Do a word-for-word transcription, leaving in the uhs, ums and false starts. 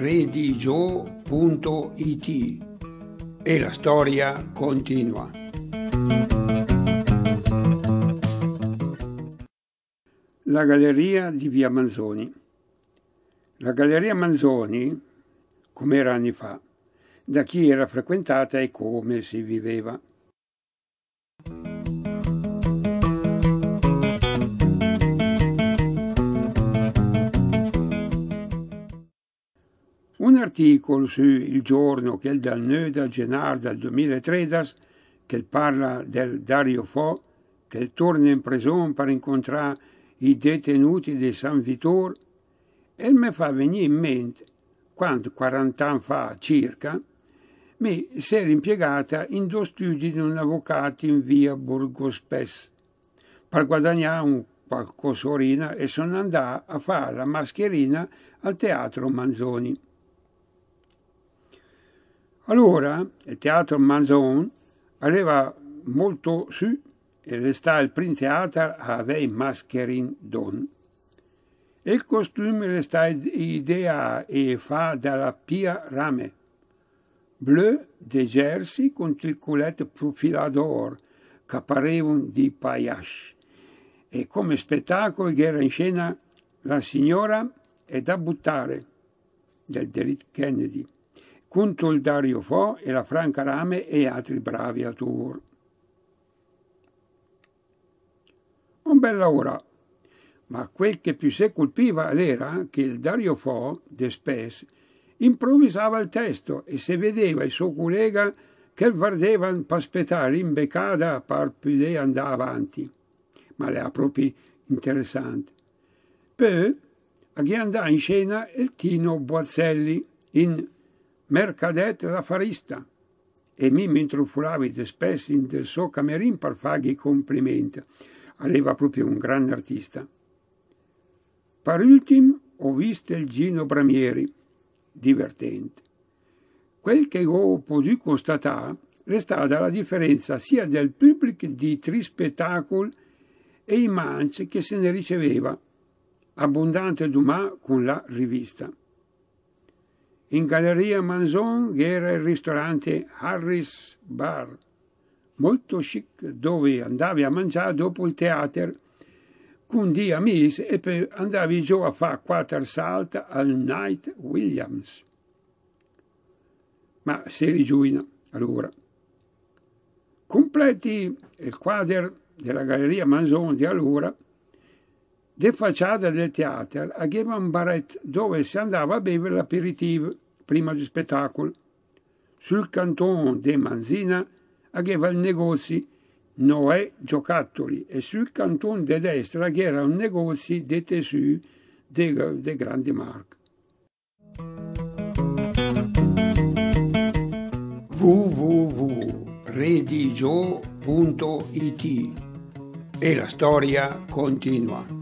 redigio punto it e la storia continua. La galleria di via Manzoni. La galleria Manzoni, come era anni fa, da chi era frequentata e come si viveva. Un articolo su Il Giorno che dal Neuda Genar del duemilatredici che parla del Dario Fo che torna in prigione per incontrare i detenuti di San Vittore e mi fa venire in mente quando quaranta anni fa circa mi si era impiegata in due studi di un avvocato in via Burgospes per guadagnare un qualcosorina e sono andata a fare la mascherina al Teatro Manzoni. Allora il Teatro Manzoni aveva molto su e restava il primo teatro aveva mascherin don. E il costume resta idea e fa dalla Pia Rame. Bleu de jersey con tricolette profilador che parevano di paillage. E come spettacolo che era in scena La signora è da buttare del Derek Kennedy, contro il Dario Fo e la Franca Rame e altri bravi attori. Un bel lavoro, ma quel che più si colpiva era che il Dario Fo, de Spes, improvvisava il testo e se vedeva il suo collega che guardavano per aspettare in beccata per poter andare avanti. Ma era proprio interessante. Poi, a chi andava in scena il Tino Boazzelli in Mercadet l'affarista e mi mi intrufolava de Spes in del suo camerin per fargli i complimenti. Aveva proprio un grande artista. Per ultimo ho visto il Gino Bramieri, divertente. Quel che ho potuto constatare è stata la differenza sia del pubblico di tre spettacoli e i manci che se ne riceveva, abbondante domani con la rivista. In Galleria Manzoni era il ristorante Harris Bar, molto chic, dove andavi a mangiare dopo il teatro con due amici e poi andavi giù a fare quattro salti al Night Williams. Ma si rigiuina allora. Completi il quadro della Galleria Manzoni di allora, de facciata del teatro aveva un baret dove si andava a bere l'aperitivo prima del spettacolo. Sul canton de Manzina aveva il negozio Noè Giocattoli e sul canton de destra era un negozio di tessuti de grandi marche. w w w punto redigio punto it e la storia continua.